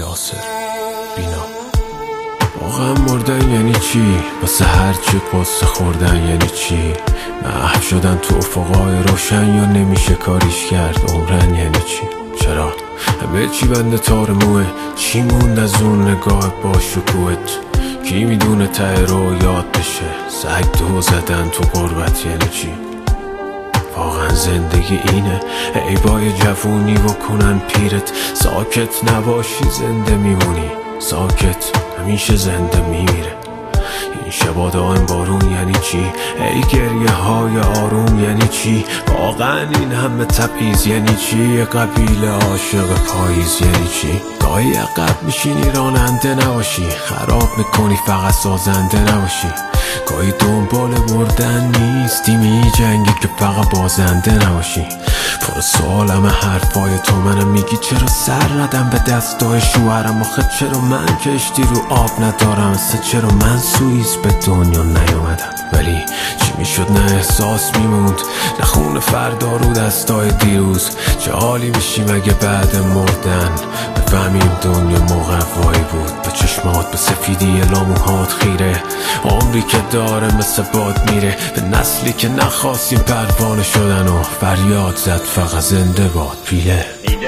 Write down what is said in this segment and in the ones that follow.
ناصر بینا. واقعا مردن یعنی چی؟ واسه هرچی قصه خوردن یعنی چی؟ محو شدن تو افقای روشن یا نمیشه کاریش کرد عمرن یعنی چی؟ چرا؟ همه چی بنده تار موه، چی موند از اون نگاه با شکوهت؟ کی میدونه ته رو یاد بشه؟ سگ دو زدن تو غربت یعنی چی؟ واقعا زندگی اینه؟ عیبای جوونی بکنن پیرت، ساکت نباشی زنده میمونی، ساکت همیشه زنده میمیره. این شبا دائم بارون یعنی چی؟ ای گریه های آروم یعنی چی؟ واقعا این همه تبعیض یعنی چی؟ قبیله عاشق پاییز یعنی چی؟ گاهی عقب میشینی راننده نباشی، خراب میکنی فقط سازنده نباشی. گاهی دنبال بردن نیستی، میجنگی که فقط بازنده نباشی. پر سوالم حرفای تو، منم میگی چرا سر ندم به دستای شوهرم؟ آخه چرا من کشتی رو آب ندارم؟ چرا من سوئیس به دنیا نیومدم؟ ولی چی میشد نه احساس میموند، نه خون فردا رو دستای دیروز. چه حالی میشیم اگه بعد مردن بفهمیم دنیا موقعی بود؟ به چشمات به سفیدی لاموهات خیره، عمری که داره مثل باد میره. به نسلی که نخواستیم پروانه شدن و فریاد زد فقط زنده باد پیله.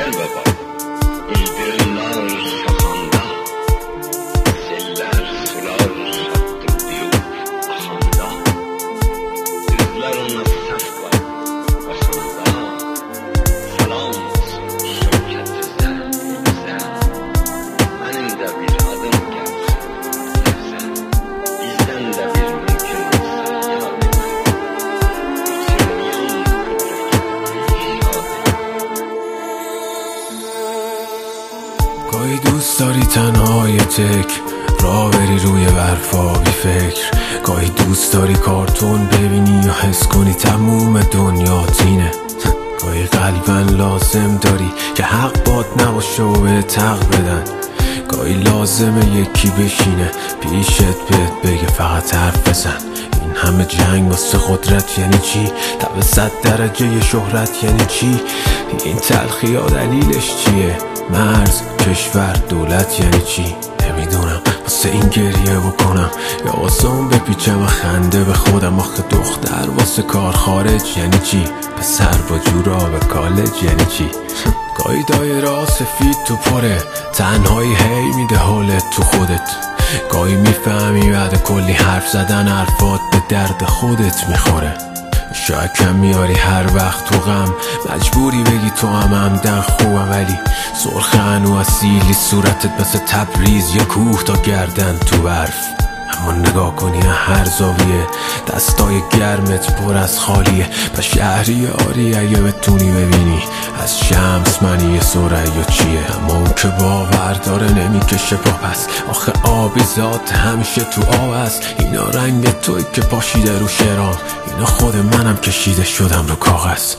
گاهی دوست داری تنهای تک راه بری روی برفا بی فکر، گاهی دوست داری کارتون ببینی یا حس کنی تموم دنیا تینه. گاهی قلبن لازم داری که حق باد نباشه و به تق بدن، گاهی لازمه یکی بشینه پیشت بهت بگه فقط حرف بزن. این همه جنگ واسه قدرت یعنی چی؟ تا به 100 درجه شهرت یعنی چی؟ این تلخی ها دلیلش چیه؟ مرز، کشور، دولت یعنی چی؟ نمیدونم واسه این گریه بکنم یا واسه اون بپیچم و خنده به خودم. آخه دختر واسه کار خارج یعنی چی؟ پسر با جورا به کالج یعنی چی؟ گاهی دایره سفید تو پره، تنهایی هی میده حالت تو خودت. گاهی میفهمی بعد کلی حرف زدن حرفات به درد خودت میخوره. شاید کم میاری هر وقت تو غم، مجبوری بگی تو همدن خوبم، ولی سرخ هنو اصیلی صورتت مثل تبریز یا کوه تا گردن تو برف. اما نگاه کنی هر زاویه دستای گرمت پر از خالیه. پس شهری آری اگه بتونی ببینی از شمس منی ثریا چیه؟ اما اون که باور داره نمیکشه پا پس، آخه آبی ذات همیشه تو آب است. اینا رنگ توی که پاشیده رو شرام، اینا خود منم کشیده شدم رو کاغذ.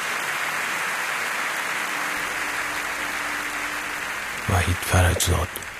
وحید فرجزاد.